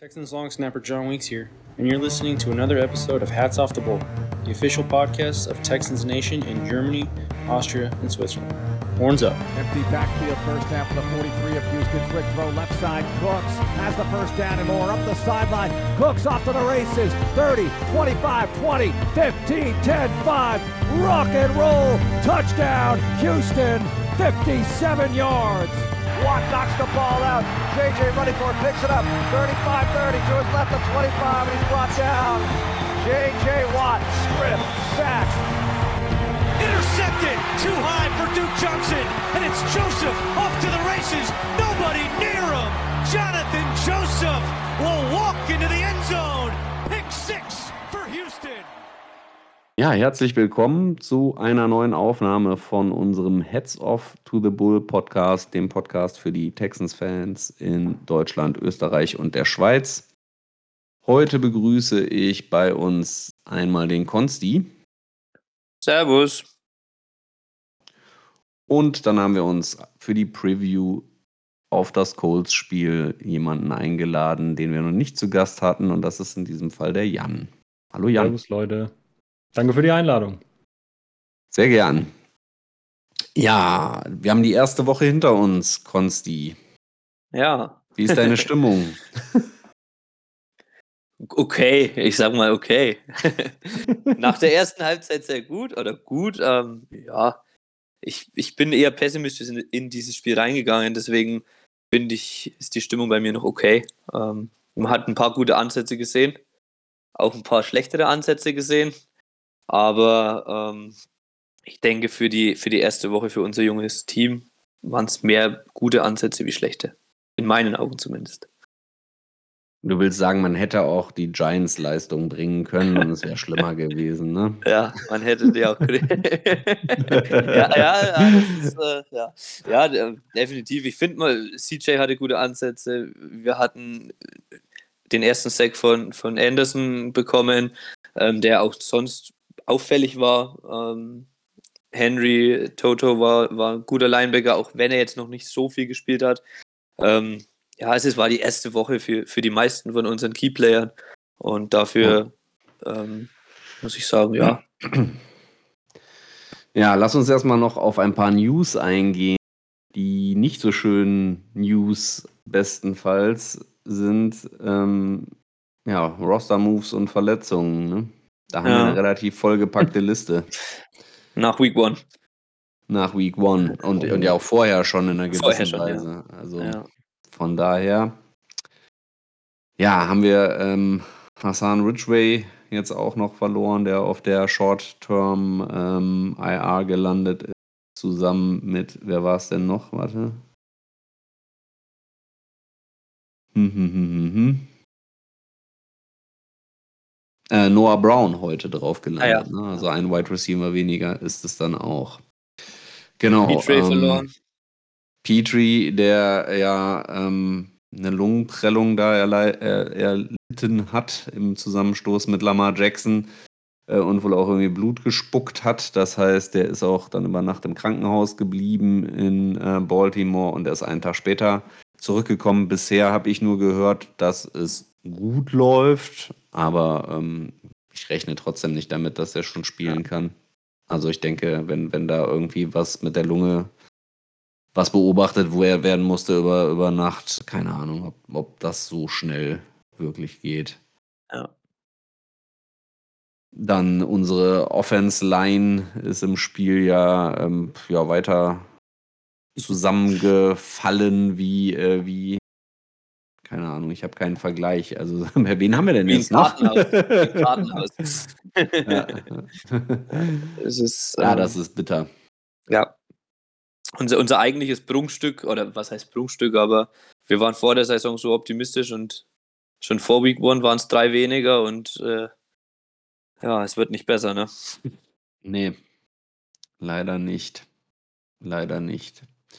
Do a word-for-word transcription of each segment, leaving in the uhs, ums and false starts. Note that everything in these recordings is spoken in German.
Texans long snapper John Weeks here, and you're listening to another episode of Hats Off the Bowl, the official podcast of Texans Nation in Germany, Austria, and Switzerland. Horns up. Empty backfield first half of the forty-three of Houston. Quick throw left side. Cooks has the first down and more. Up the sideline. Cooks off to the races. thirty, twenty-five, twenty, fifteen, ten, five. Rock and roll. Touchdown. Houston. fifty-seven yards. Watt knocks the ball out. J J running for it. Picks it up. thirty-five thirty to his left of twenty-five. And he's brought down. J J Watt. Strip. Sack. Intercepted, too high for Duke Johnson, and it's Joseph off to the races, nobody near him. Jonathan Joseph will walk into the end zone. Pick six for Houston. Ja, herzlich willkommen zu einer neuen Aufnahme von unserem Hats Off to the Bull Podcast, dem Podcast für die Texans-Fans in Deutschland, Österreich und der Schweiz. Heute begrüße ich bei uns einmal den Konsti. Servus. Und dann haben wir uns für die Preview auf das Colts-Spiel jemanden eingeladen, den wir noch nicht zu Gast hatten. Und das ist in diesem Fall der Jan. Hallo Jan. Servus Leute. Danke für die Einladung. Sehr gern. Ja, wir haben die erste Woche hinter uns, Konsti. Ja. Wie ist deine Stimmung? Okay, ich sag mal okay. Nach der ersten Halbzeit sehr gut oder gut. Ähm, ja, ich, ich bin eher pessimistisch in, in dieses Spiel reingegangen, deswegen finde ich, ist die Stimmung bei mir noch okay. Ähm, man hat ein paar gute Ansätze gesehen, auch ein paar schlechtere Ansätze gesehen, aber ähm, ich denke, für die, für die erste Woche für unser junges Team waren es mehr gute Ansätze wie schlechte. In meinen Augen zumindest. Du willst sagen, man hätte auch die Giants-Leistung bringen können und es wäre schlimmer gewesen, ne? Ja, man hätte die auch. ja, ja, ja, das ist, äh, ja. ja, de- definitiv. Ich finde mal, C J hatte gute Ansätze. Wir hatten den ersten Sack von, von Anderson bekommen, ähm, der auch sonst auffällig war. Ähm, Henry Toto war, war ein guter Linebacker, auch wenn er jetzt noch nicht so viel gespielt hat. Ähm, Ja, also es war die erste Woche für, für die meisten von unseren Keyplayern und dafür ähm, muss ich sagen, ja. Ja, lass uns erstmal noch auf ein paar News eingehen. Die nicht so schönen News bestenfalls sind ähm, ja, Roster-Moves und Verletzungen. Ne? Da haben wir Ja. eine relativ vollgepackte Liste Nach Week One. nach Week One und, und ja auch vorher schon in einer Vorher gewissen schon, ja. Weise. Also Ja. von daher, ja, haben wir ähm, Hassan Ridgway jetzt auch noch verloren, der auf der Short-Term ähm, I R gelandet ist, zusammen mit, wer war es denn noch? Warte. Hm, hm, hm, hm, hm. Äh, Noah Brown heute drauf gelandet. Ah, ja. Ne? Also ein Wide Receiver weniger ist es dann auch. Genau. Petrie ähm, verloren. Petrie, der ja ähm, eine Lungenprellung da erlei- er- erlitten hat im Zusammenstoß mit Lamar Jackson äh, und wohl auch irgendwie Blut gespuckt hat. Das heißt, der ist auch dann über Nacht im Krankenhaus geblieben in äh, Baltimore und er ist einen Tag später zurückgekommen. Bisher habe ich nur gehört, dass es gut läuft, aber ähm, ich rechne trotzdem nicht damit, dass er schon spielen kann. Also ich denke, wenn, wenn da irgendwie was mit der Lunge was beobachtet, wo er werden musste über, über Nacht. Keine Ahnung, ob, ob das so schnell wirklich geht. Ja. Dann unsere Offense-Line ist im Spiel ja, ähm, ja weiter zusammengefallen wie, äh, wie keine Ahnung, ich habe keinen Vergleich. Also, wen haben wir denn Wie ein jetzt noch? Kartenhaus. Wie ein Kartenhaus. Ja. Es ist, ja, ähm, das ist bitter. ja. Unser, unser eigentliches Prunkstück, oder was heißt Prunkstück, aber wir waren vor der Saison so optimistisch und schon vor Week One waren es drei weniger und äh, ja, es wird nicht besser, ne? Nee, leider nicht. Leider nicht.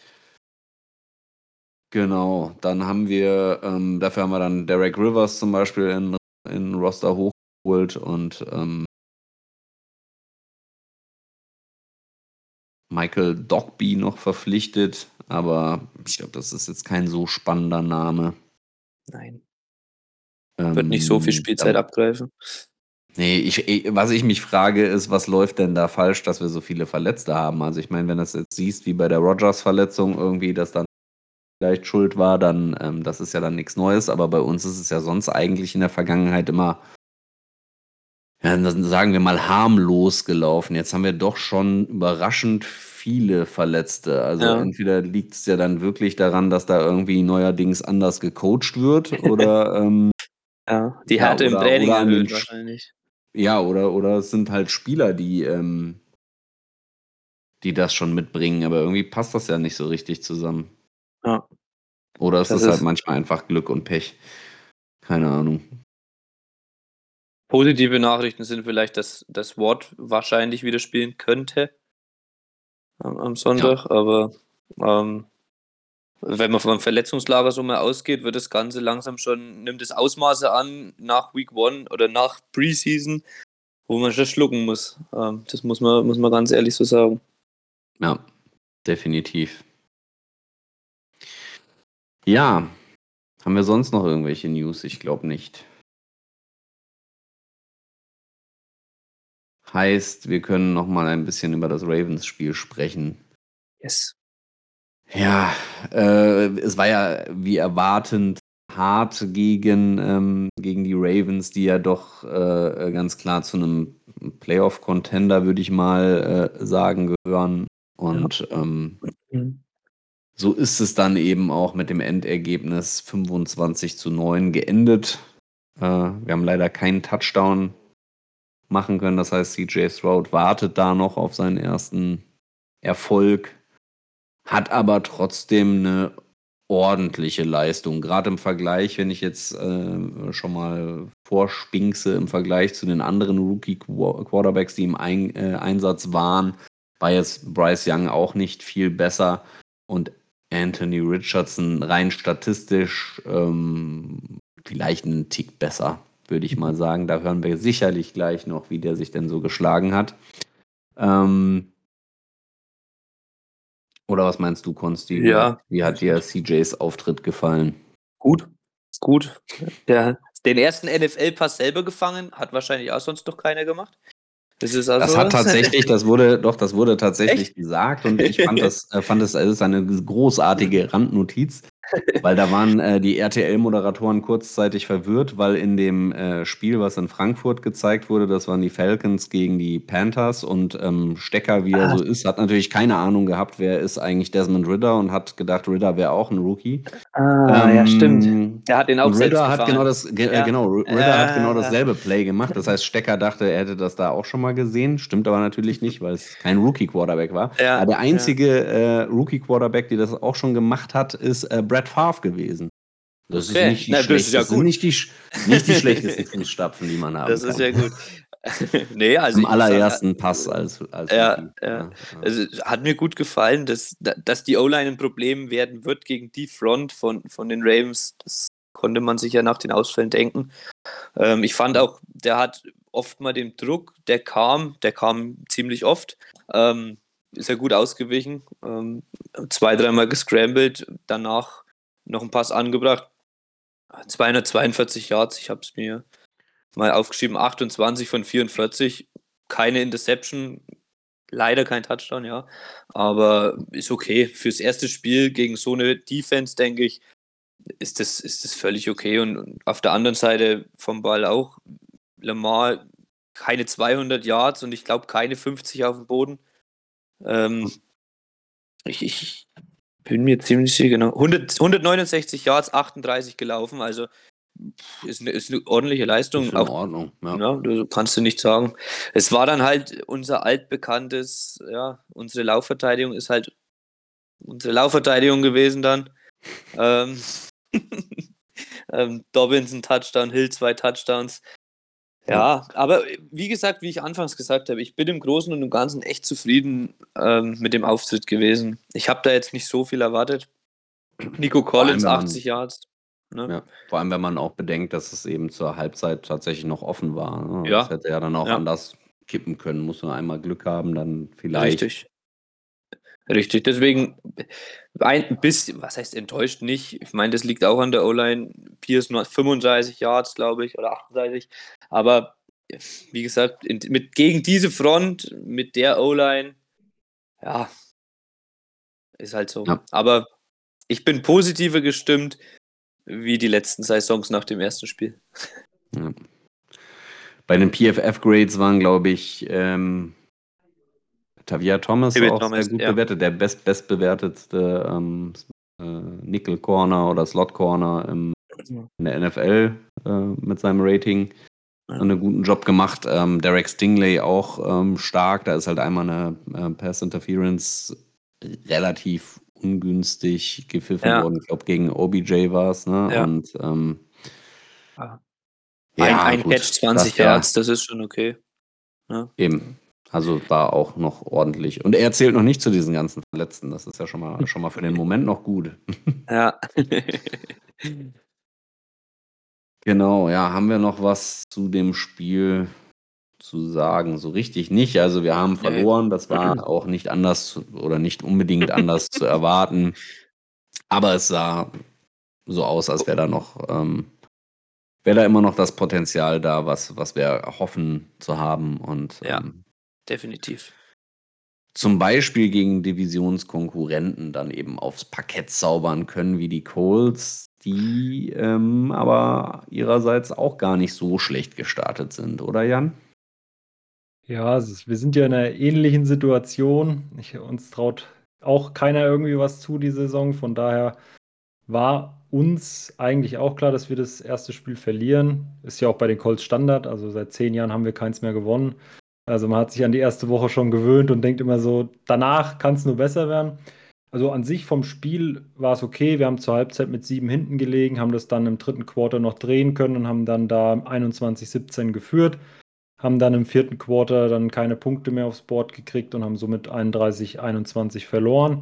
Genau, dann haben wir, ähm, dafür haben wir dann Derek Rivers zum Beispiel in, in Roster hochgeholt und ähm, Michael Dogby noch verpflichtet, aber ich glaube, das ist jetzt kein so spannender Name. Nein. Wird nicht so viel Ähm, Spielzeit da, abgreifen. nee, ich, ich, was ich mich frage, ist, was läuft denn da falsch, dass wir so viele Verletzte haben? Also ich meine, wenn du das jetzt siehst, wie bei der Rogers-Verletzung irgendwie, dass dann vielleicht schuld war, dann, ähm, das ist ja dann nichts Neues, aber bei uns ist es ja sonst eigentlich in der Vergangenheit immer, ja, dann sagen wir mal, harmlos gelaufen. Jetzt haben wir doch schon überraschend viele Verletzte. Also Ja. entweder liegt es ja dann wirklich daran, dass da irgendwie neuerdings anders gecoacht wird oder ähm, Ja, die ja, Härte im oder, Training oder an den erhöht Sch- wahrscheinlich. ja, oder, oder es sind halt Spieler, die, ähm, die das schon mitbringen, aber irgendwie passt das ja nicht so richtig zusammen. Ja, Oder es das ist halt ist manchmal einfach Glück und Pech. Keine Ahnung. positive Nachrichten sind vielleicht, dass das Watt wahrscheinlich wieder spielen könnte am, am Sonntag, aber ähm, wenn man vom Verletzungslager so mal ausgeht, wird das Ganze langsam schon, nimmt es Ausmaße an nach Week One oder nach Preseason, wo man schon schlucken muss. Ähm, das muss man, muss man ganz ehrlich so sagen. Ja, definitiv. Ja, haben wir sonst noch irgendwelche News? Ich glaube nicht. Heißt, wir können noch mal ein bisschen über das Ravens-Spiel sprechen. Yes. Ja, äh, es war ja wie erwartend hart gegen, ähm, gegen die Ravens, die ja doch äh, ganz klar zu einem Playoff-Contender, würde ich mal äh, sagen, gehören. Und ähm, Mhm. so ist es dann eben auch mit dem Endergebnis fünfundzwanzig zu neun geendet. Äh, wir haben leider keinen Touchdown machen können. Das heißt, C J Stroud wartet da noch auf seinen ersten Erfolg, hat aber trotzdem eine ordentliche Leistung. Gerade im Vergleich, wenn ich jetzt äh, schon mal vorspinkse, im Vergleich zu den anderen Rookie-Quarterbacks, die im Ein äh, Einsatz waren, war jetzt Bryce Young auch nicht viel besser. Und Anthony Richardson rein statistisch ähm, vielleicht einen Tick besser, würde ich mal sagen. Da hören wir sicherlich gleich noch, wie der sich denn so geschlagen hat. Ähm, oder was meinst du, Konsti? Wie hat, Ja, wie hat dir C Js Auftritt gefallen? gut. Ist gut. Der, den ersten N F L-Pass selber gefangen, hat wahrscheinlich auch sonst noch keiner gemacht. Das ist also Das hat tatsächlich, das wurde, doch, das wurde tatsächlich Echt? gesagt und ich fand das, äh, fand das, das ist eine großartige Randnotiz, weil da waren äh, die R T L-Moderatoren kurzzeitig verwirrt, weil in dem äh, Spiel, was in Frankfurt gezeigt wurde, das waren die Falcons gegen die Panthers und ähm, Stecker, wie er Ah. so ist, hat natürlich keine Ahnung gehabt, wer ist eigentlich Desmond Ridder und hat gedacht, Ridder wäre auch ein Rookie. Ah, ähm, ja, stimmt. Der hat den auch Und selbst Ridder hat gefangen. genau das, ge äh, Ja. genau, Ridder hat genau Äh, dasselbe Play gemacht. Das heißt, Stecker dachte, er hätte das da auch schon mal gesehen. Stimmt aber natürlich nicht, weil es kein Rookie-Quarterback war. Ja, aber der ja. einzige äh, Rookie-Quarterback, der das auch schon gemacht hat, ist äh, Brett Favre gewesen. Das Okay. ist nicht die Na, das ist ja schlechteste, sind gut. nicht die, sch- nicht die schlechtesten Fußstapfen, die man haben Das kann. ist ja gut. Nee, also Am ich muss sagen, allerersten Pass als, als ja, Rookie. ja. Ja, ja. Also, hat mir gut gefallen, dass, dass die O-Line ein Problem werden wird gegen die Front von, von den Ravens. Das konnte man sich ja nach den Ausfällen denken. Ähm, ich fand auch, der hat oft mal den Druck, der kam, der kam ziemlich oft. Ähm, ist er gut ausgewichen. Ähm, zwei, dreimal gescrambled, danach noch einen Pass angebracht. zweihundertzweiundvierzig Yards, ich habe es mir mal aufgeschrieben, achtundzwanzig von vierundvierzig, keine Interception, leider kein Touchdown, ja, aber ist okay. Fürs erste Spiel gegen so eine Defense, denke ich, ist das, ist das völlig okay. Und, und auf der anderen Seite vom Ball auch, Lamar keine zweihundert Yards und ich glaube keine fünfzig auf dem Boden. Ähm, ich, ich bin mir ziemlich sicher, genau. hundert, hundertneunundsechzig Yards, achtunddreißig gelaufen, also ist eine, ist eine ordentliche Leistung. Ist in Auch, Ordnung. Ja. ja, du kannst du nicht sagen. Es war dann halt unser altbekanntes, ja, unsere Laufverteidigung ist halt unsere Laufverteidigung gewesen dann. ähm, ähm, Dobbins ein Touchdown, Hill zwei Touchdowns. Ja, aber wie gesagt, wie ich anfangs gesagt habe, ich bin im Großen und im Ganzen echt zufrieden ähm, mit dem Auftritt gewesen. Ich habe da jetzt nicht so viel erwartet. Nico Collins, wenn man- achtzig Yards. Ne? Ja, vor allem, wenn man auch bedenkt, dass es eben zur Halbzeit tatsächlich noch offen war. Ne? Ja. Das hätte ja dann auch Ja. anders kippen können. Muss nur einmal Glück haben, dann vielleicht. Richtig. Richtig, deswegen ein bisschen, was heißt enttäuscht nicht? Ich meine, das liegt auch an der O-Line. Pierce nur fünfunddreißig Yards, glaube ich, oder achtunddreißig. Aber wie gesagt, in, mit, gegen diese Front, mit der O-Line, ja, ist halt so. Ja. Aber ich bin positiver gestimmt wie die letzten Saisons nach dem ersten Spiel. Ja. Bei den P F F-Grades waren, glaube ich, ähm, Tavia Thomas David auch Thomas, sehr gut ja. bewertet, der best, bestbewertetste ähm, äh, Nickel Corner oder Slot Corner im, in der N F L äh, mit seinem Rating. Ja. Einen guten Job gemacht. Ähm, Derek Stingley auch ähm, stark. Da ist halt einmal eine äh, Pass Interference relativ ungünstig gepfiffen Ja. worden. Ich glaube, gegen O B J war es. Ne? Ja. Und ähm, Ja. ja, Ein, ein gut, Catch, zwanzig das, ja, Yards, das ist schon okay. Ja. eben. Also war auch noch ordentlich. Und er zählt noch nicht zu diesen ganzen Verletzten. Das ist ja schon mal, schon mal für den Moment noch gut. Ja. Genau, ja, haben wir noch was zu dem Spiel zu sagen? So richtig nicht. Also wir haben verloren. Das war auch nicht anders zu- oder nicht unbedingt anders zu erwarten. Aber es sah so aus, als wäre da noch, ähm, wäre da immer noch das Potenzial da, was, was wir hoffen zu haben. Und Ja. ähm, Definitiv. zum Beispiel gegen Divisionskonkurrenten dann eben aufs Parkett zaubern können, wie die Colts, die ähm, aber ihrerseits auch gar nicht so schlecht gestartet sind, oder Jan? Ja, es ist, wir sind ja in einer ähnlichen Situation. Ich, uns traut auch keiner irgendwie was zu die Saison. Von daher war uns eigentlich auch klar, dass wir das erste Spiel verlieren. Ist ja auch bei den Colts Standard. Also seit zehn Jahren haben wir keins mehr gewonnen. Also man hat sich an die erste Woche schon gewöhnt und denkt immer so, danach kann es nur besser werden. Also an sich vom Spiel war es okay. Wir haben zur Halbzeit mit sieben hinten gelegen, haben das dann im dritten Quarter noch drehen können und haben dann da einundzwanzig siebzehn geführt. Haben dann im vierten Quarter dann keine Punkte mehr aufs Board gekriegt und haben somit einunddreißig einundzwanzig verloren.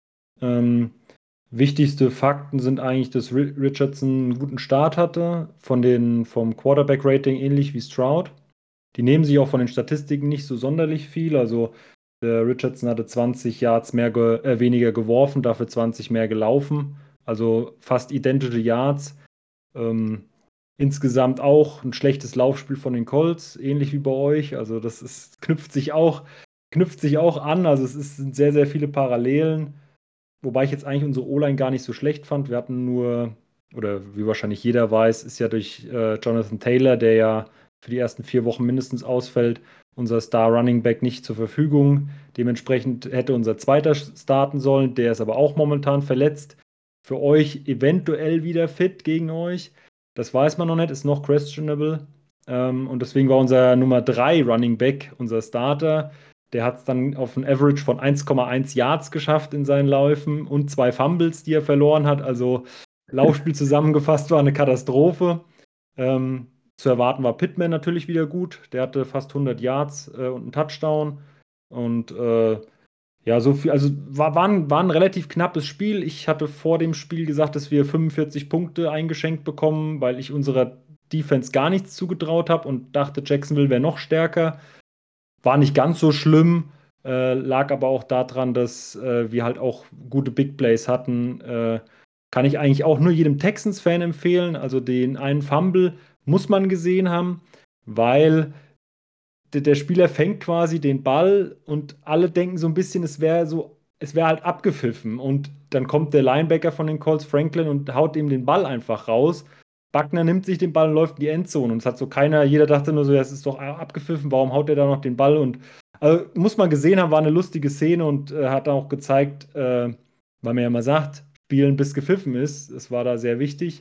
Ähm, wichtigste Fakten sind eigentlich, dass Richardson einen guten Start hatte, von den, vom Quarterback-Rating ähnlich wie Stroud. Die nehmen sich auch von den Statistiken nicht so sonderlich viel. Also der Richardson hatte zwanzig Yards mehr ge äh, weniger geworfen, dafür zwanzig mehr gelaufen. Also fast identische Yards. Ähm, insgesamt auch ein schlechtes Laufspiel von den Colts, ähnlich wie bei euch. Also das ist, knüpft sich auch, knüpft sich auch an. Also es ist, sind sehr, sehr viele Parallelen. Wobei ich jetzt eigentlich unsere O-Line gar nicht so schlecht fand. Wir hatten nur, oder wie wahrscheinlich jeder weiß, ist ja durch äh, Jonathan Taylor, der ja für die ersten vier Wochen mindestens ausfällt, unser Star Running Back nicht zur Verfügung. Dementsprechend hätte unser zweiter starten sollen. Der ist aber auch momentan verletzt. Für euch eventuell wieder fit gegen euch. Das weiß man noch nicht, ist noch questionable. Ähm, und deswegen war unser Nummer drei Running Back, unser Starter. Der hat es dann auf ein Average von eins Komma eins Yards geschafft in seinen Läufen und zwei Fumbles, die er verloren hat. Also Laufspiel zusammengefasst war eine Katastrophe. Ähm, zu erwarten war Pittman natürlich wieder gut. Der hatte fast hundert Yards äh, und einen Touchdown. Und äh, ja, so viel, also war, war, ein, war ein relativ knappes Spiel. Ich hatte vor dem Spiel gesagt, dass wir fünfundvierzig Punkte eingeschenkt bekommen, weil ich unserer Defense gar nichts zugetraut habe und dachte, Jacksonville wäre noch stärker. War nicht ganz so schlimm, äh, lag aber auch daran, dass äh, wir halt auch gute Big Plays hatten. Äh, kann ich eigentlich auch nur jedem Texans-Fan empfehlen. Also den einen Fumble muss man gesehen haben, weil der, der Spieler fängt quasi den Ball und alle denken so ein bisschen, es wäre so, es wäre halt abgepfiffen. Und dann kommt der Linebacker von den Colts, Franklin, und haut ihm den Ball einfach raus. Buckner nimmt sich den Ball und läuft in die Endzone. Und es hat so keiner, jeder dachte nur so, ja, es ist doch abgepfiffen, warum haut er da noch den Ball? Und also, muss man gesehen haben, war eine lustige Szene und äh, hat auch gezeigt, äh, weil man ja immer sagt, spielen bis gepfiffen ist. Es war da sehr wichtig.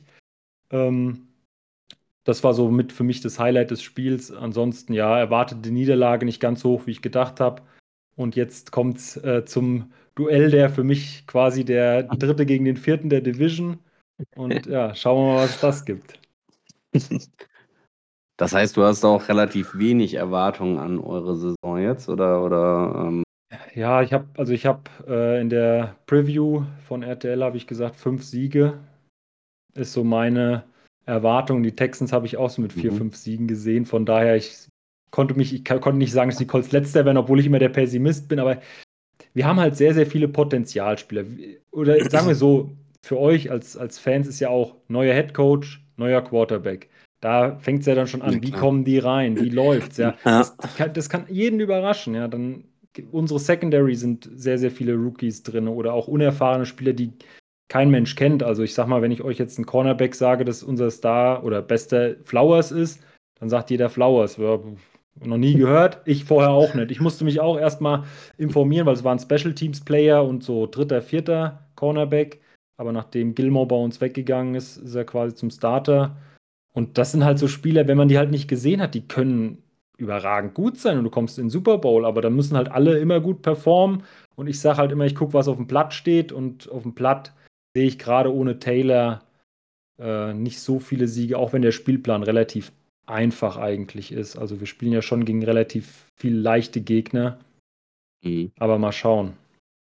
Ähm, das war so mit für mich das Highlight des Spiels. Ansonsten, ja, erwartete die Niederlage nicht ganz so hoch, wie ich gedacht habe. Und jetzt kommt es äh, zum Duell, der für mich quasi der dritte gegen den vierten der Division. Und ja, schauen wir mal, was das gibt. Das heißt, du hast auch relativ wenig Erwartungen an eure Saison jetzt, oder? oder ähm Ja, ich habe, also ich habe äh, in der Preview von R T L habe ich gesagt, fünf Siege ist so meine Erwartung. Die Texans habe ich auch so mit vier, Mhm. fünf Siegen gesehen. Von daher, ich konnte mich, ich konnte nicht sagen, dass die Colts letzter werden, obwohl ich immer der Pessimist bin, aber wir haben halt sehr, sehr viele Potenzialspieler. Oder sagen wir so, für euch als, als Fans ist ja auch neuer Headcoach, neuer Quarterback. Da fängt es ja dann schon an, Ja, wie klar. kommen die rein, wie läuft's, ja. Ja. Das kann, das kann jeden überraschen, ja. Dann unsere Secondary sind sehr, sehr viele Rookies drin oder auch unerfahrene Spieler, die kein Mensch kennt. Also ich sag mal, wenn ich euch jetzt einen Cornerback sage, dass unser Star oder bester Flowers ist, dann sagt jeder Flowers. Ja, noch nie gehört, ich vorher auch nicht. Ich musste mich auch erstmal informieren, weil es waren Special Teams Player und so dritter, vierter Cornerback. Aber nachdem Gilmore bei uns weggegangen ist, ist er quasi zum Starter. Und das sind halt so Spieler, wenn man die halt nicht gesehen hat, die können überragend gut sein und du kommst in den Super Bowl, aber dann müssen halt alle immer gut performen. Und ich sage halt immer, ich gucke, was auf dem Blatt steht, und auf dem Blatt sehe ich gerade ohne Taylor äh, nicht so viele Siege, auch wenn der Spielplan relativ einfach eigentlich ist. Also wir spielen ja schon gegen relativ viel leichte Gegner, Mhm. aber mal schauen.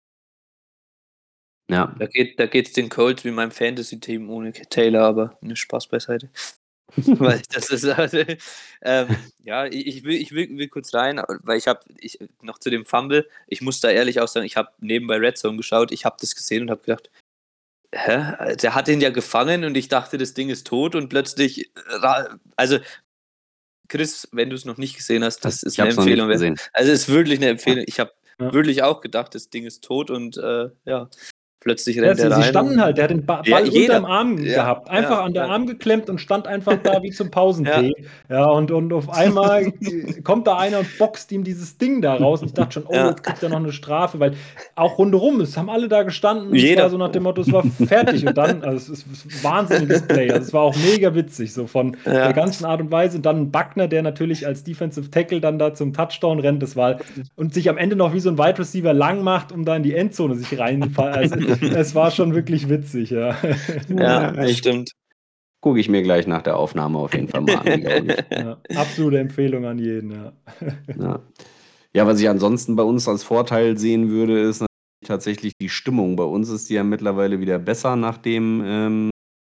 Ja, Da geht da geht's den Colts wie meinem Fantasy-Team ohne Taylor, aber ne, Spaß beiseite. Weil das ist also, ähm, ja, ich ich will ich will will kurz rein, weil ich habe ich noch zu dem Fumble, ich muss da ehrlich auch sagen, ich habe nebenbei Red Zone geschaut, ich habe das gesehen und habe gedacht: „Hä? Der hat ihn ja gefangen und ich dachte, das Ding ist tot und plötzlich ra“ also, Chris, wenn du es noch nicht gesehen hast, das ist ich eine habe es noch nicht Empfehlung wert. gesehen. Also, es ist wirklich eine Empfehlung. Ich habe Ja. wirklich auch gedacht, das Ding ist tot und, äh, ja, plötzlich Ja, rennt sie, er sie rein standen und halt, der hat den ba ja, Ball jeder. unterm Arm Ja, gehabt, einfach ja, an der ja. Arm geklemmt und stand einfach da wie zum Pausen-Tee. Ja. Ja, und, und auf einmal äh, kommt da einer und boxt ihm dieses Ding da raus. Und ich dachte schon, oh, Ja. jetzt kriegt er noch eine Strafe, weil auch rundherum, es haben alle da gestanden und es Jeder. war so nach dem Motto, es war fertig. Und dann, also es ist ein wahnsinniges Play. Also es war auch mega witzig, so von Ja. der ganzen Art und Weise. Und dann ein Buckner, der natürlich als Defensive Tackle dann da zum Touchdown rennt, das war und sich am Ende noch wie so ein Wide Receiver lang macht, um da in die Endzone sich reinfallen. Also es war schon wirklich witzig, ja. Ja, das ich stimmt. gucke ich mir gleich nach der Aufnahme auf jeden Fall mal an, glaube ich. Ja, absolute Empfehlung an jeden, ja. Ja. ja, was ich ansonsten bei uns als Vorteil sehen würde, ist natürlich tatsächlich die Stimmung. Bei uns ist die ja mittlerweile wieder besser nach dem ähm,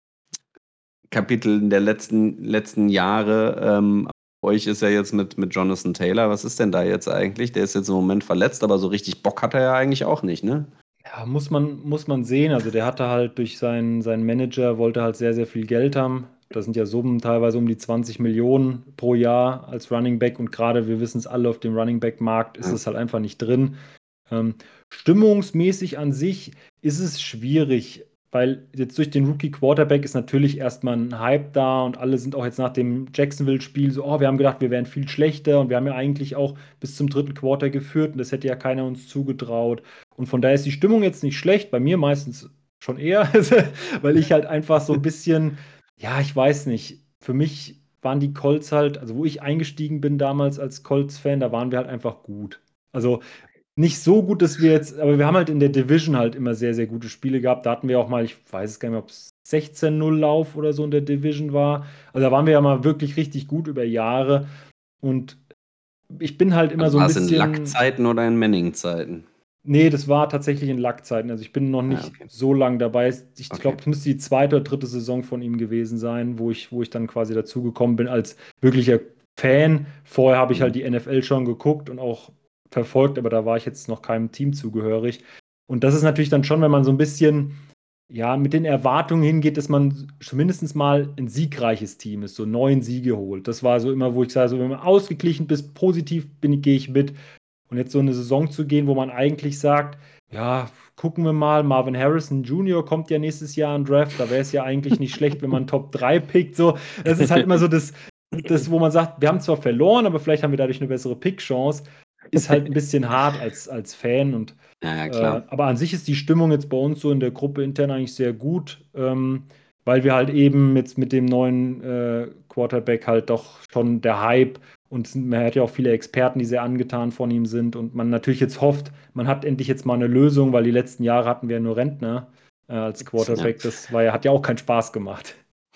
Kapitel der letzten, letzten Jahre. Ähm, bei euch ist ja jetzt mit, mit Jonathan Taylor. Was ist denn da jetzt eigentlich? Der ist jetzt im Moment verletzt, aber so richtig Bock hat er ja eigentlich auch nicht, ne? Ja, muss man, muss man sehen. Also der hatte halt durch seinen, seinen Manager, wollte halt sehr, sehr viel Geld haben. Das sind ja Summen teilweise um die zwanzig Millionen pro Jahr als Running Back. Und gerade, wir wissen es alle, auf dem Running Back-Markt ist Ja. es halt einfach nicht drin. Ähm, stimmungsmäßig an sich ist es schwierig, weil jetzt durch den Rookie Quarterback ist natürlich erstmal ein Hype da und alle sind auch jetzt nach dem Jacksonville-Spiel so, oh, wir haben gedacht, wir wären viel schlechter und wir haben ja eigentlich auch bis zum dritten Quarter geführt und das hätte ja keiner uns zugetraut. Und von daher ist die Stimmung jetzt nicht schlecht, bei mir meistens schon eher, weil ich halt einfach so ein bisschen, ja, ich weiß nicht, für mich waren die Colts halt, also wo ich eingestiegen bin damals als Colts-Fan, da waren wir halt einfach gut. Also nicht so gut, dass wir jetzt, aber wir haben halt in der Division halt immer sehr, sehr gute Spiele gehabt. Da hatten wir auch mal, ich weiß es gar nicht mehr, ob es sechzehn null Lauf oder so in der Division war. Also da waren wir ja mal wirklich richtig gut über Jahre. Und ich bin halt immer Also so ein war es in bisschen. Lack-Zeiten oder in Manning-Zeiten? Nee, das war tatsächlich in Lack-Zeiten. Also ich bin noch nicht Ah, okay. so lang dabei. Ich Okay. glaube, es müsste die zweite oder dritte Saison von ihm gewesen sein, wo ich, wo ich dann quasi dazugekommen bin als wirklicher Fan. Vorher habe ich Mhm. halt die N F L schon geguckt und auch verfolgt, aber da war ich jetzt noch keinem Team zugehörig. Und das ist natürlich dann schon, wenn man so ein bisschen ja, mit den Erwartungen hingeht, dass man zumindest mal ein siegreiches Team ist, so neun Siege holt. Das war so immer, wo ich sage, so, wenn man ausgeglichen bis positiv bin, gehe ich mit. Und jetzt so eine Saison zu gehen, wo man eigentlich sagt, ja, gucken wir mal, Marvin Harrison Junior kommt ja nächstes Jahr in Draft, da wäre es ja eigentlich nicht schlecht, wenn man Top drei pickt. So, das ist halt immer so das, das, wo man sagt, wir haben zwar verloren, aber vielleicht haben wir dadurch eine bessere Pick-Chance. Ist halt ein bisschen hart als, als Fan. Und, Ja, ja, klar. äh, aber an sich ist die Stimmung jetzt bei uns so in der Gruppe intern eigentlich sehr gut, ähm, weil wir halt eben jetzt mit dem neuen äh, Quarterback halt doch schon der Hype und man hat ja auch viele Experten, die sehr angetan von ihm sind und man natürlich jetzt hofft, man hat endlich jetzt mal eine Lösung, weil die letzten Jahre hatten wir ja nur Rentner äh, als Quarterback. Ja. Das war ja, hat ja auch keinen Spaß gemacht.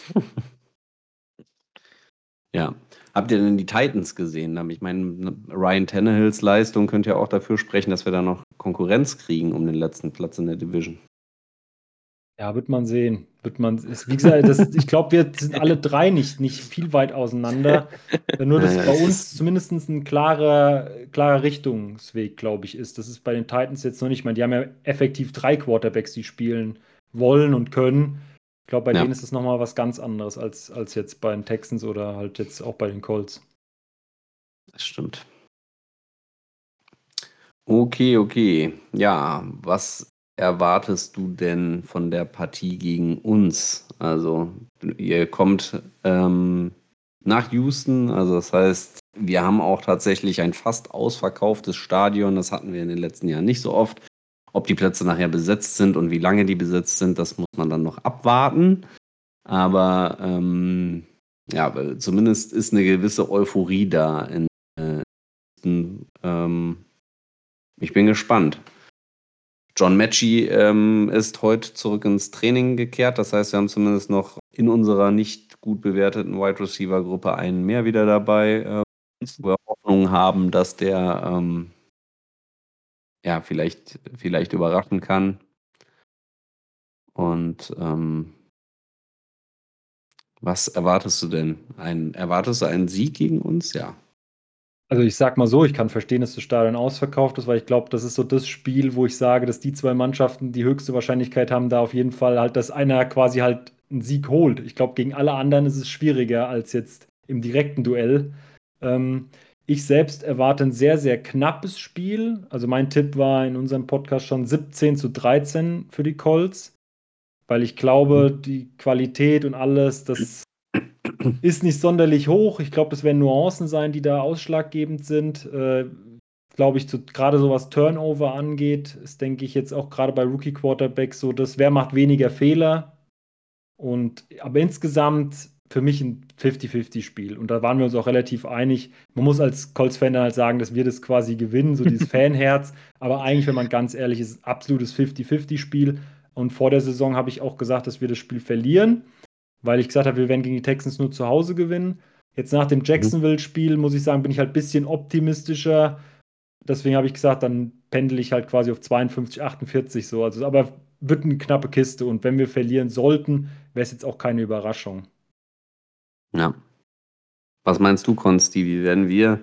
Ja. Habt ihr denn die Titans gesehen? Ich meine, Ryan Tannehills Leistung könnte ja auch dafür sprechen, dass wir da noch Konkurrenz kriegen um den letzten Platz in der Division. Ja, wird man sehen. wird man, ist, wie gesagt, das, ich glaube, wir sind alle drei nicht, nicht viel weit auseinander. Nur, dass Naja, bei es uns ist, zumindest ein klarer, klarer Richtungsweg, glaube ich, ist. Das ist bei den Titans jetzt noch nicht. Ich meine, die haben ja effektiv drei Quarterbacks, die spielen wollen und können. Ich glaube, bei ja, denen ist es nochmal was ganz anderes als, als jetzt bei den Texans oder halt jetzt auch bei den Colts. das stimmt. Okay, okay. Ja, was erwartest du denn von der Partie gegen uns? Also, ihr kommt ähm, nach Houston, also das heißt, wir haben auch tatsächlich ein fast ausverkauftes Stadion. Das hatten wir in den letzten Jahren nicht so oft. Ob die Plätze nachher besetzt sind und wie lange die besetzt sind, das muss man dann noch abwarten. Aber ähm, ja, aber zumindest ist eine gewisse Euphorie da in äh, Houston. Ähm, ich bin gespannt. John Mechie ähm, ist heute zurück ins Training gekehrt. Das heißt, wir haben zumindest noch in unserer nicht gut bewerteten Wide Receiver Gruppe einen mehr wieder dabei, äh, wo wir Hoffnung haben, dass der ähm, ja vielleicht, vielleicht überraschen kann. Und ähm, was erwartest du denn? Ein, erwartest du einen Sieg gegen uns? Ja. Also ich sag mal so, ich kann verstehen, dass das Stadion ausverkauft ist, weil ich glaube, das ist so das Spiel, wo ich sage, dass die zwei Mannschaften die höchste Wahrscheinlichkeit haben, da auf jeden Fall halt, dass einer quasi halt einen Sieg holt. Ich glaube, gegen alle anderen ist es schwieriger als jetzt im direkten Duell. Ähm, ich selbst erwarte ein sehr, sehr knappes Spiel. Also mein Tipp war in unserem Podcast schon siebzehn zu dreizehn für die Colts, weil ich glaube, die Qualität und alles, das ist nicht sonderlich hoch. Ich glaube, das werden Nuancen sein, die da ausschlaggebend sind. Äh, glaube ich, zu, gerade so was Turnover angeht, ist, denke ich, jetzt auch gerade bei Rookie-Quarterbacks so, dass wer macht weniger Fehler. Und aber insgesamt für mich ein fünfzig fünfzig Spiel. Und da waren wir uns auch relativ einig. Man muss als Colts-Fan dann halt sagen, dass wir das quasi gewinnen, so dieses Fanherz. Aber eigentlich, wenn man ganz ehrlich ist, absolutes fünfzig fünfzig Spiel. Und vor der Saison habe ich auch gesagt, dass wir das Spiel verlieren, weil ich gesagt habe, wir werden gegen die Texans nur zu Hause gewinnen. Jetzt nach dem Jacksonville-Spiel, muss ich sagen, bin ich halt ein bisschen optimistischer. Deswegen habe ich gesagt, dann pendel ich halt quasi auf zweiundfünfzig, achtundvierzig so. Also, aber wird eine knappe Kiste. Und wenn wir verlieren sollten, wäre es jetzt auch keine Überraschung. Ja. Was meinst du, Konsti? Wie werden wir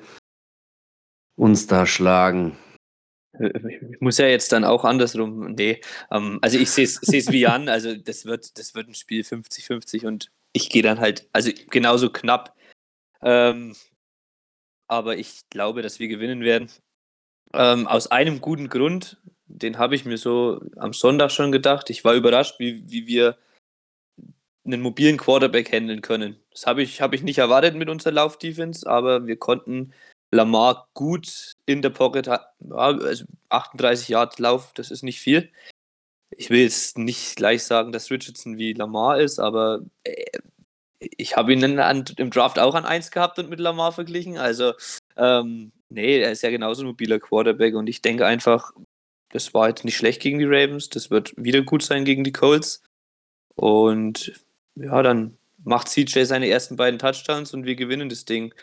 uns da schlagen? Ich muss ja jetzt dann auch andersrum. Nee, ähm, also ich sehe es wie Jan, also das wird, das wird ein Spiel fünfzig fünfzig und ich gehe dann halt, also genauso knapp. Ähm, aber ich glaube, dass wir gewinnen werden. Ähm, aus einem guten Grund, den habe ich mir so am Sonntag schon gedacht. Ich war überrascht, wie, wie wir einen mobilen Quarterback handeln können. Das habe ich, hab ich nicht erwartet mit unserer Laufdefense, aber wir konnten Lamar gut in der Pocket, ja, also achtunddreißig Yard Lauf, das ist nicht viel. Ich will jetzt nicht gleich sagen, dass Richardson wie Lamar ist, aber äh, ich habe ihn an, im Draft auch an eins gehabt und mit Lamar verglichen. Also, ähm, nee, er ist ja genauso ein mobiler Quarterback und ich denke einfach, das war jetzt nicht schlecht gegen die Ravens, das wird wieder gut sein gegen die Colts. Und ja, dann macht C J seine ersten beiden Touchdowns und wir gewinnen das Ding.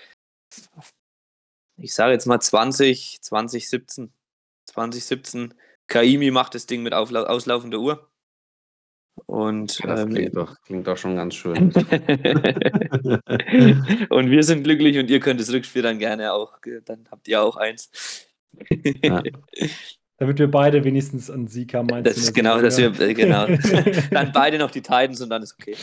Ich sage jetzt mal zwanzig, zwanzig siebzehn. zwanzig siebzehn. Kaimi macht das Ding mit aufla- auslaufender Uhr. Und, Das ähm, klingt doch, klingt doch schon ganz schön. und wir sind glücklich und ihr könnt das Rückspiel dann gerne auch, dann habt ihr auch eins. Ja. Damit wir beide wenigstens einen Sieg haben, meinst Das du? ist genau, dass Saison, wir, ja? äh, genau. Dann beide noch die Titans und dann ist okay.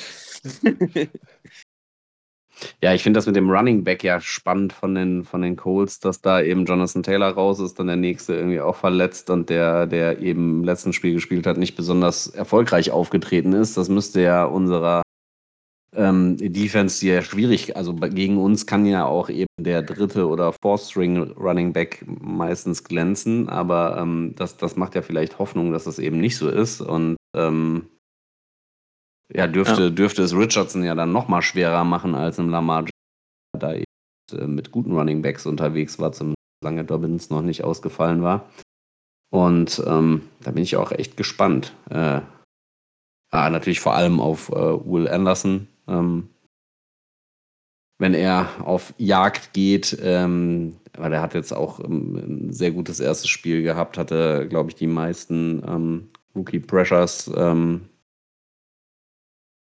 Ja, ich finde das mit dem Running Back ja spannend von den, von den Colts, dass da eben Jonathan Taylor raus ist, dann der nächste irgendwie auch verletzt und der, der eben im letzten Spiel gespielt hat, nicht besonders erfolgreich aufgetreten ist. Das müsste ja unserer ähm, Defense, die ja schwierig, also bei- gegen uns kann ja auch eben der dritte oder Fourth String Running Back meistens glänzen, aber ähm, das, das macht ja vielleicht Hoffnung, dass das eben nicht so ist und ähm, ja, dürfte, Ja. dürfte es Richardson ja dann noch mal schwerer machen als im Lamar Jackson, da eben äh, mit guten Running Backs unterwegs war, zum lange Dobbins noch nicht ausgefallen war. Und ähm, da bin ich auch echt gespannt. Äh, ah, natürlich vor allem auf äh, Will Anderson. Ähm, wenn er auf Jagd geht, ähm, weil er hat jetzt auch ähm, ein sehr gutes erstes Spiel gehabt, hatte, glaube ich, die meisten ähm, Rookie Pressures ähm,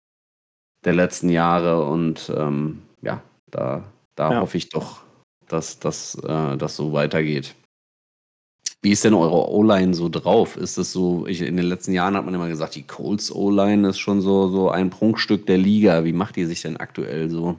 der letzten Jahre und ähm, ja, da, da Ja. hoffe ich doch, dass das äh, dass so weitergeht. Wie ist denn eure O-Line so drauf? Ist es so, ich, in den letzten Jahren hat man immer gesagt, die Colts O-Line ist schon so, so ein Prunkstück der Liga. Wie macht die sich denn aktuell so?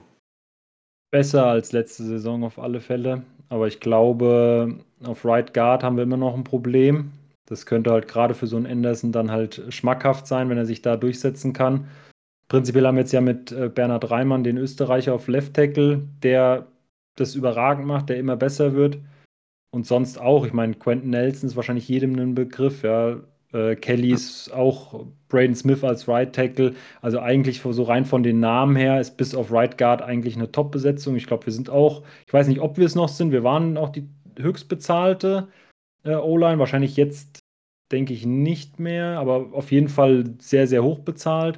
Besser als letzte Saison auf alle Fälle. Aber ich glaube, auf Right Guard haben wir immer noch ein Problem. Das könnte halt gerade für so einen Anderson dann halt schmackhaft sein, wenn er sich da durchsetzen kann. Prinzipiell haben wir jetzt ja mit äh, Bernhard Reimann den Österreicher auf Left Tackle, der das überragend macht, der immer besser wird. Und sonst auch. Ich meine, Quentin Nelson ist wahrscheinlich jedem ein Begriff. Ja. Äh, Kelly ist auch Braden Smith als Right Tackle. Also eigentlich so rein von den Namen her ist bis auf Right Guard eigentlich eine Top-Besetzung. Ich glaube, wir sind auch, ich weiß nicht, ob wir es noch sind. Wir waren auch die höchstbezahlte äh, O-Line. Wahrscheinlich jetzt denke ich nicht mehr, aber auf jeden Fall sehr, sehr hoch bezahlt.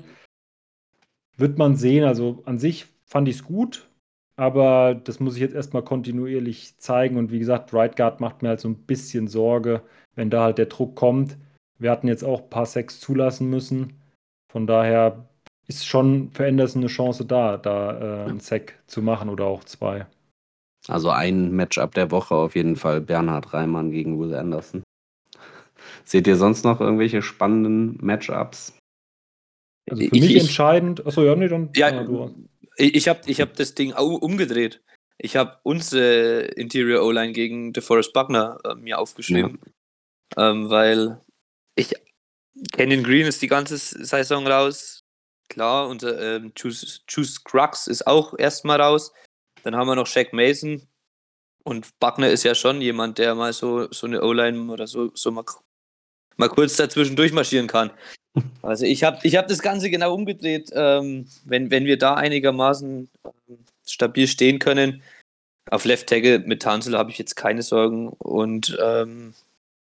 Wird man sehen. Also an sich fand ich es gut. Aber das muss ich jetzt erstmal kontinuierlich zeigen. Und wie gesagt, Right Guard macht mir halt so ein bisschen Sorge, wenn da halt der Druck kommt. Wir hatten jetzt auch ein paar Sacks zulassen müssen. Von daher ist schon für Anderson eine Chance da, da äh, einen Sack zu machen oder auch zwei. Also ein Matchup der Woche auf jeden Fall Bernhard Reimann gegen Will Anderson. Seht ihr sonst noch irgendwelche spannenden Matchups? Also für Ich- mich ich- entscheidend. Achso, ja, nee, dann. Ja, ah, du. ich, ich habe ich hab das Ding au- umgedreht. Ich habe unsere Interior O-Line gegen DeForest Buckner äh, mir aufgeschrieben, ähm, weil ich Kenyon Green ist die ganze Saison raus. Klar, unser ähm, Juice, Juice Crux ist auch erstmal raus. Dann haben wir noch Shaq Mason. Und Buckner ist ja schon jemand, der mal so, so eine O-Line oder so, so mal, mal kurz dazwischen durchmarschieren kann. Also ich habe ich hab das Ganze genau umgedreht. Ähm, wenn, wenn wir da einigermaßen ähm, stabil stehen können, auf Left Tackle mit Tunsil habe ich jetzt keine Sorgen. Und ähm,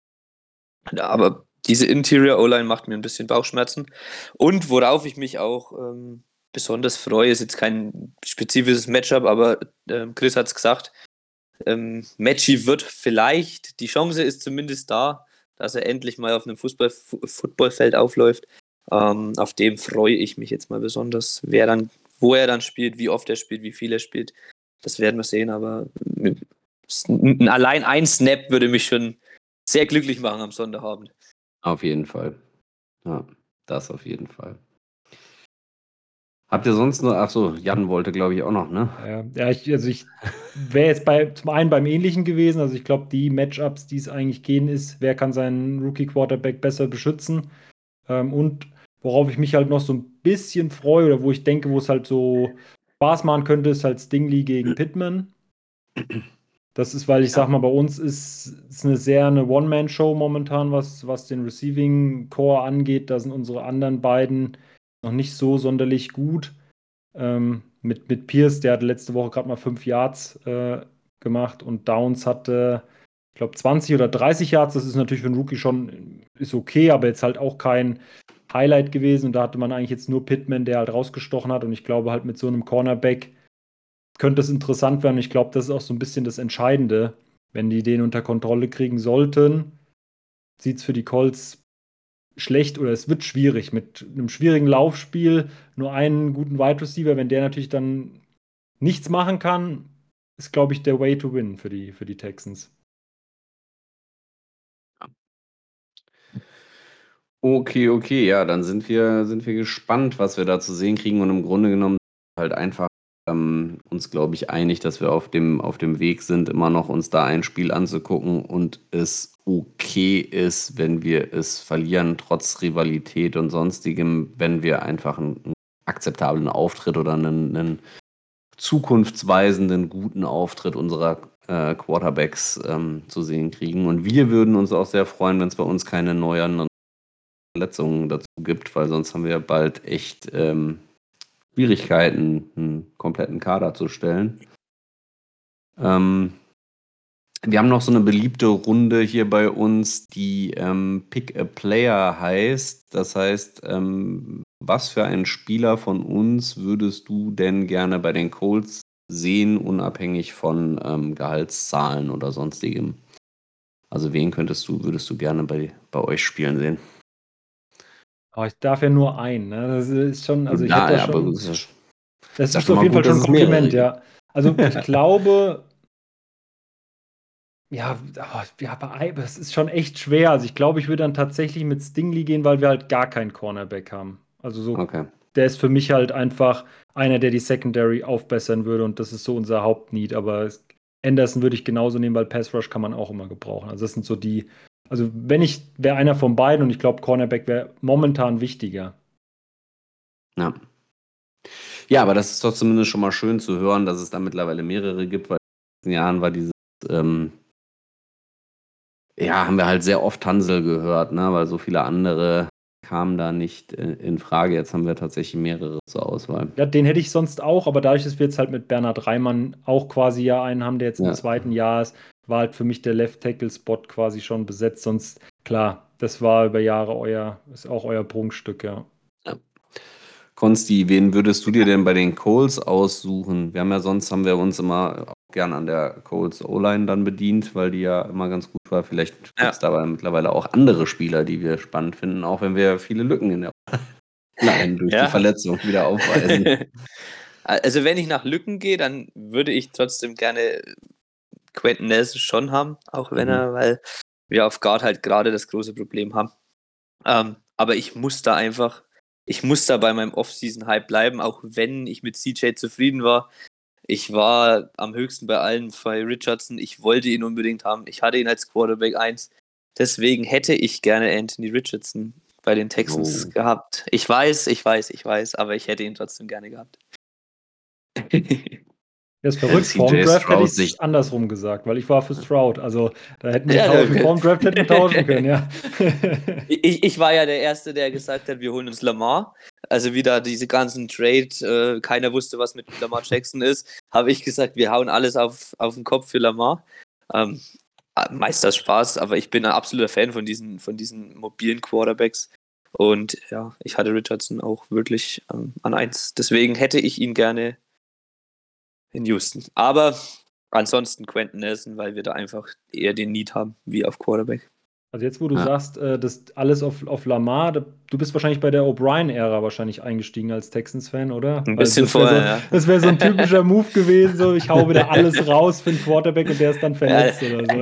aber diese Interior O-Line macht mir ein bisschen Bauchschmerzen. Und worauf ich mich auch ähm, besonders freue, ist jetzt kein spezifisches Matchup, aber ähm, Chris hat es gesagt, ähm, Matchy wird vielleicht, die Chance ist zumindest da, dass er endlich mal auf einem Fußball, Fu- Footballfeld aufläuft. Ähm, auf dem freue ich mich jetzt mal besonders. Wer dann, wo er dann spielt, wie oft er spielt, wie viel er spielt, das werden wir sehen, aber äh, allein ein Snap würde mich schon sehr glücklich machen am Sonntagabend. Auf jeden Fall. Ja, das auf jeden Fall. Habt ihr sonst noch, ach so, Jan wollte glaube ich auch noch, ne? Ja, ja ich, also ich wäre jetzt bei, zum einen beim Ähnlichen gewesen. Also ich glaube, die Matchups, die es eigentlich gehen, ist, wer kann seinen Rookie-Quarterback besser beschützen. Ähm, und worauf ich mich halt noch so ein bisschen freue, oder wo ich denke, wo es halt so Spaß machen könnte, ist halt Stingley gegen Pittman. Das ist, weil ich sag mal, bei uns ist es eine sehr eine One-Man-Show momentan, was, was den Receiving-Core angeht. Da sind unsere anderen beiden noch nicht so sonderlich gut. Ähm, mit, mit Pierce, der hatte letzte Woche gerade mal fünf Yards äh, gemacht und Downs hatte, ich glaube, zwanzig oder dreißig Yards. Das ist natürlich für einen Rookie schon ist okay, aber jetzt halt auch kein Highlight gewesen. Und da hatte man eigentlich jetzt nur Pittman, der halt rausgestochen hat. Und ich glaube halt mit so einem Cornerback könnte es interessant werden. Ich glaube, das ist auch so ein bisschen das Entscheidende. Wenn die den unter Kontrolle kriegen sollten, sieht es für die Colts schlecht oder es wird schwierig mit einem schwierigen Laufspiel, nur einen guten Wide Receiver, wenn der natürlich dann nichts machen kann, ist, glaube ich, der Way to win für die, für die Texans. Okay, okay, ja, dann sind wir, sind wir gespannt, was wir da zu sehen kriegen und im Grunde genommen halt einfach ähm, uns, glaube ich, einig, dass wir auf dem, auf dem Weg sind, immer noch uns da ein Spiel anzugucken und es okay ist, wenn wir es verlieren, trotz Rivalität und sonstigem, wenn wir einfach einen, einen akzeptablen Auftritt oder einen, einen zukunftsweisenden, guten Auftritt unserer äh, Quarterbacks ähm, zu sehen kriegen. Und wir würden uns auch sehr freuen, wenn es bei uns keine neuen Verletzungen dazu gibt, weil sonst haben wir bald echt ähm, Schwierigkeiten, einen kompletten Kader zu stellen. Ähm, wir haben noch so eine beliebte Runde hier bei uns, die ähm, Pick a Player heißt. Das heißt, ähm, was für einen Spieler von uns würdest du denn gerne bei den Colts sehen, unabhängig von ähm, Gehaltszahlen oder sonstigem? Also wen könntest du, würdest du gerne bei, bei euch spielen sehen? Aber ich darf ja nur einen. Ne? Das ist schon, also ich Ja, hätte ja, aber schon, das ist Das Ja, ist schon auf mal jeden gut, Fall schon dass ein es mehrere Kompliment, ja. Also ich glaube, ja, aber, ja, aber es ist schon echt schwer. Also ich glaube, ich würde dann tatsächlich mit Stingley gehen, weil wir halt gar keinen Cornerback haben. Also so, Okay. der ist für mich halt einfach einer, der die Secondary aufbessern würde und das ist so unser Hauptneed. Aber es, Anderson würde ich genauso nehmen, weil Pass Rush kann man auch immer gebrauchen. Also das sind so die, also wenn ich, wäre einer von beiden und ich glaube, Cornerback wäre momentan wichtiger. Ja. Ja, aber das ist doch zumindest schon mal schön zu hören, dass es da mittlerweile mehrere gibt, weil in den letzten Jahren war dieses, ähm, ja, haben wir halt sehr oft Hansel gehört, ne, weil so viele andere kamen da nicht äh, in Frage. Jetzt haben wir tatsächlich mehrere zur Auswahl. Ja, den hätte ich sonst auch, aber dadurch, dass wir jetzt halt mit Bernhard Reimann auch quasi ja einen haben, der jetzt im Ja. zweiten Jahr ist, war halt für mich der Left-Tackle-Spot quasi schon besetzt. Sonst, klar, das war über Jahre euer, ist auch euer Prunkstück, ja. Konsti, wen würdest du dir denn bei den Colts aussuchen? Wir haben ja sonst, haben wir uns immer auch gern an der Colts O-Line dann bedient, weil die ja immer ganz gut war. Vielleicht gibt es Ja. dabei mittlerweile auch andere Spieler, die wir spannend finden, auch wenn wir viele Lücken in der Line durch Ja. die Verletzung wieder aufweisen. Also wenn ich nach Lücken gehe, dann würde ich trotzdem gerne Quentin Nelson schon haben, auch wenn Mhm. er, weil wir auf Guard halt gerade das große Problem haben. Ähm, aber ich muss da einfach, ich muss da bei meinem Off-Season-Hype bleiben, auch wenn ich mit C J zufrieden war. Ich war am höchsten bei allen bei Richardson. Ich wollte ihn unbedingt haben. Ich hatte ihn als Quarterback eins. Deswegen hätte ich gerne Anthony Richardson bei den Texans Oh. gehabt. Ich weiß, ich weiß, ich weiß, aber ich hätte ihn trotzdem gerne gehabt. Das ist verrückt. C J Vorm Draft hätte Stroud ich es sich- andersrum gesagt, weil ich war für Stroud. Also da hätten wir Ja, tauschen. okay. Vorm Draft hätten wir tauschen können, ja. Ich, ich war ja der Erste, der gesagt hat, wir holen uns Lamar. Also wieder diese ganzen Trade, äh, keiner wusste, was mit Lamar Jackson ist, habe ich gesagt, wir hauen alles auf, auf den Kopf für Lamar. Ähm, meist das Spaß, aber ich bin ein absoluter Fan von diesen, von diesen mobilen Quarterbacks. Und ja, ich hatte Richardson auch wirklich ähm, an eins. Deswegen hätte ich ihn gerne in Houston. Aber ansonsten Quentin Nelson, weil wir da einfach eher den Need haben, wie auf Quarterback. Also jetzt, wo du Ja. sagst, äh, das alles auf, auf Lamar, da, du bist wahrscheinlich bei der O'Brien-Ära wahrscheinlich eingestiegen als Texans-Fan, oder? Ein Weil bisschen das wär vorher, so, ja. Das wäre so ein typischer Move gewesen, so ich hau wieder alles raus für einen Quarterback und der ist dann verletzt Ja. oder so.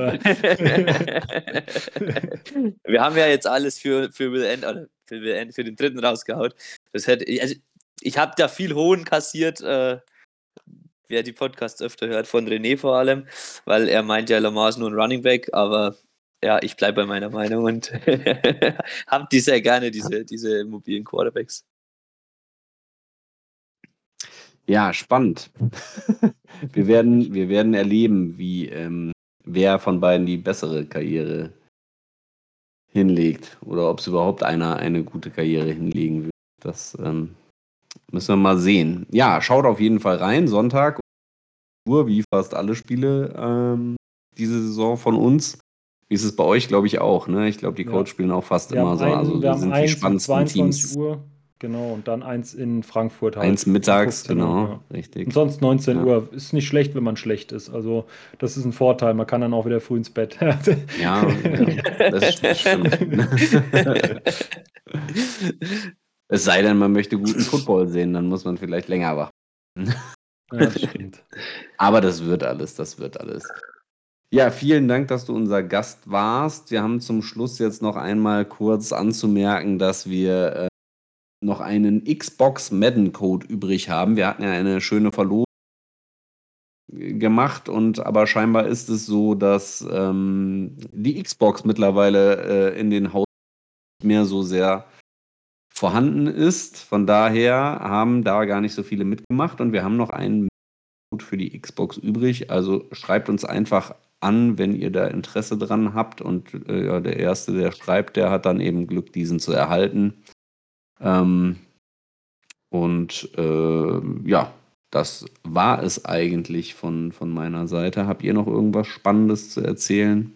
Wir haben ja jetzt alles für, für Will End, oder für Will End, für den dritten rausgehauen. Das hätte, also ich habe da viel Hohn kassiert, äh, wer die Podcasts öfter hört, von René vor allem, weil er meint ja, Lamar ist nur ein Running Back, aber ja, ich bleibe bei meiner Meinung und habe die sehr gerne, diese, diese mobilen Quarterbacks. Ja, spannend. wir, werden, wir werden erleben, wie ähm, wer von beiden die bessere Karriere hinlegt oder ob es überhaupt einer eine gute Karriere hinlegen wird. Das ähm, müssen wir mal sehen. Ja, schaut auf jeden Fall rein. Sonntag, Uhr, wie fast alle Spiele ähm, diese Saison von uns. Wie ist es bei euch, glaube ich, auch. Ne? Ich glaube, die Ja. Codes spielen auch fast Wir immer haben, so. ein, Also wir wir haben sind die eins um spannendsten zweiundzwanzig Teams. Uhr, genau, und dann eins in Frankfurt halt. Eins mittags, fünfzehn Uhr, genau, ja. richtig. Und sonst neunzehn Ja. Uhr. Ist nicht schlecht, wenn man schlecht ist. Also, das ist ein Vorteil. Man kann dann auch wieder früh ins Bett. Ja, ja, das stimmt. Es sei denn, man möchte guten Football sehen, dann muss man vielleicht länger wach. Ja, das stimmt. Aber das wird alles, das wird alles. Ja, vielen Dank, dass du unser Gast warst. Wir haben zum Schluss jetzt noch einmal kurz anzumerken, dass wir äh, noch einen Xbox Madden Code übrig haben. Wir hatten ja eine schöne Verlosung gemacht und aber scheinbar ist es so, dass ähm, die Xbox mittlerweile äh, in den Haus nicht mehr so sehr vorhanden ist. Von daher haben da gar nicht so viele mitgemacht und wir haben noch einen Code für die Xbox übrig. Also schreibt uns einfach an, wenn ihr da Interesse dran habt und äh, ja, der Erste, der schreibt, der hat dann eben Glück, diesen zu erhalten. Ähm, und äh, ja, das war es eigentlich von, von meiner Seite. Habt ihr noch irgendwas Spannendes zu erzählen?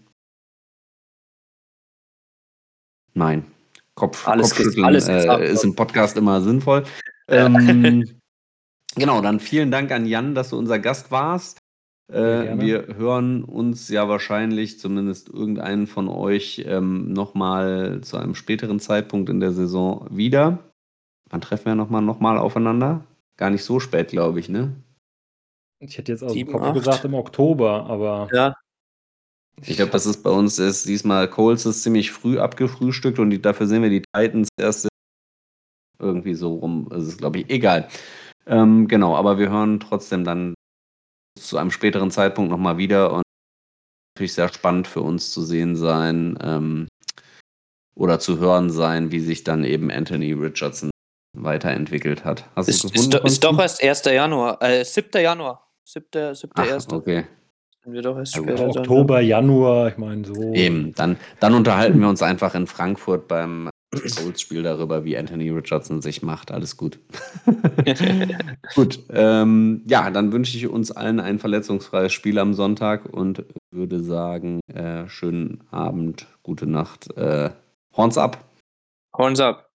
Nein. Kopf, Alles Kopfschütteln alles äh, gesagt. ist im Podcast immer sinnvoll. Ähm, genau, dann vielen Dank an Jan, dass du unser Gast warst. Sehr Äh, gerne. wir hören uns ja wahrscheinlich, zumindest irgendeinen von euch, ähm, nochmal zu einem späteren Zeitpunkt in der Saison wieder. Wann treffen wir nochmal noch mal aufeinander? gar nicht so spät, glaube ich, ne? Ich hätte jetzt aus dem Sieben, Kopf acht. gesagt im Oktober, aber Ja, Ich glaube, das ist bei uns ist diesmal Colts ist ziemlich früh abgefrühstückt und die, dafür sehen wir die Titans erst irgendwie so rum. Das ist, glaube ich, egal. Ähm, genau, aber wir hören trotzdem dann zu einem späteren Zeitpunkt nochmal wieder und natürlich sehr spannend für uns zu sehen sein ähm, oder zu hören sein, wie sich dann eben Anthony Richardson weiterentwickelt hat. Hast du es ist, gefunden? ist, do, ist Konsti? doch erst erster Januar, äh, siebter Januar. siebter, siebter Ach, erster. okay. Sind wir doch erst Ja, gut. später dran. Oktober, Januar, ich meine so. Eben, dann, dann unterhalten wir uns einfach in Frankfurt beim Colts-Spiel darüber, wie Anthony Richardson sich macht. Alles gut. Gut, ähm, ja, dann wünsche ich uns allen ein verletzungsfreies Spiel am Sonntag und würde sagen, äh, schönen Abend, gute Nacht. Äh, Horns ab. Horns up.